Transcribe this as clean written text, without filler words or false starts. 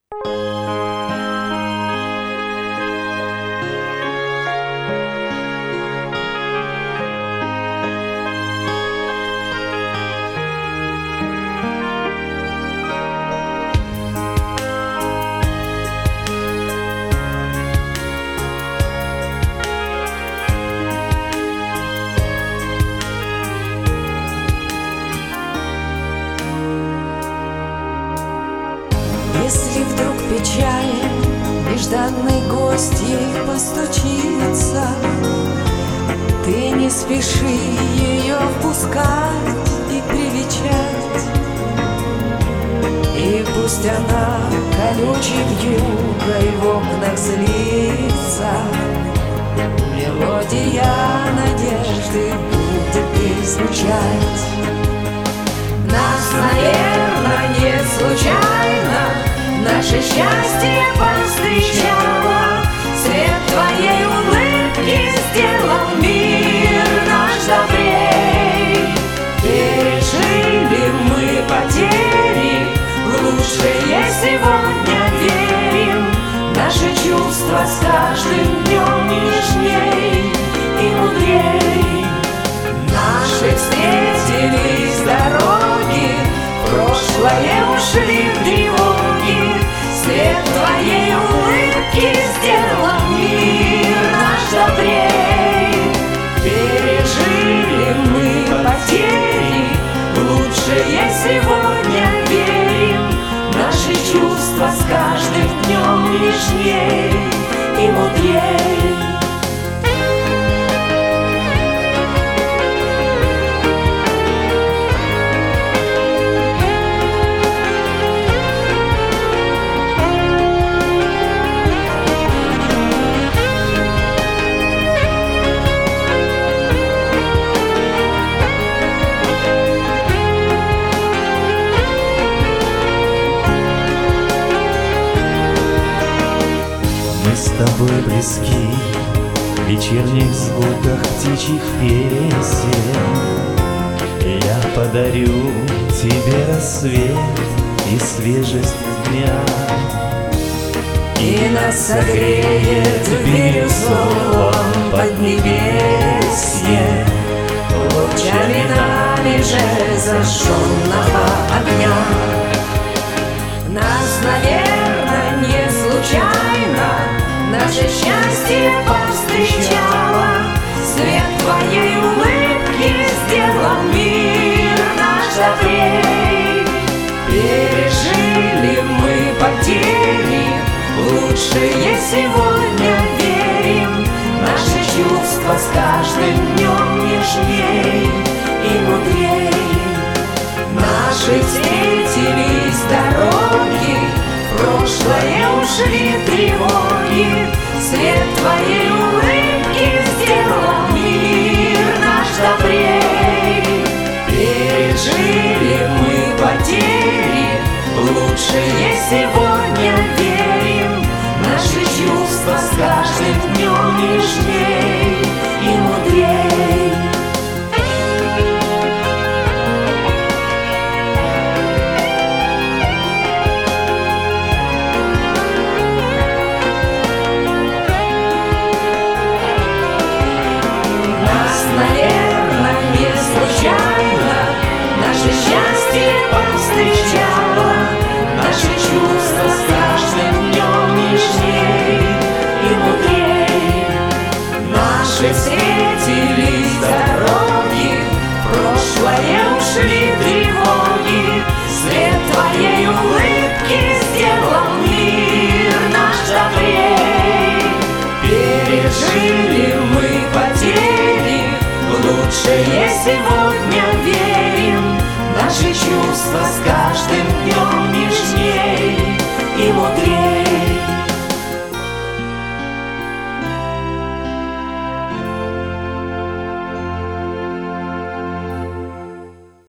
Если вдруг печаль нежданной гостьей постучится, ты не спеши ее впускать и привечать. И пусть она колючей вьюгой в окнах злится, мелодия надежды будет звучать. Нас, наверное, не случайно наше счастье повстречало. Свет твоей улыбки сделал мир наш добрей. Пережили мы потери, в лучшее сегодня верим. Наши чувства с каждым днем нежней и мудрей. Наши встретились дороги, прошлое ушли в тревоги. Свет твоей улыбки сделал мир наш добрей. Пережили мы потери, в лучшее сегодня верим. Наши чувства с каждым днем нежней и мудрей. Мы с тобой близки в вечерних звуках птичьих песен. Я подарю тебе рассвет и свежесть дня, и нас согреет бирюзовом поднебесье лучами нами же зажженного огня. Нас, наверное, не случайно наше счастье повстречало. Свет твоей улыбки сделал мир наш добрей. Пережили мы потери, в лучшее сегодня верим. Наши чувства с каждым днем нежней и мудрей. Наши встретились дороги, в прошлое ушли тревоги. Свет твоей улыбки сделал мир наш добрей. Пережили мы потери, в лучшее сегодня верим. Наши чувства с каждым днем нежней и мудрей. Наше счастье повстречало, наши чувства с каждым днем нежней и мудрей. Наши встретились дороги, в прошлое ушли тревоги. Свет твоей улыбки сделал мир наш добрей. Пережили мы потери, в лучшее сегодня верим. Наши чувства с каждым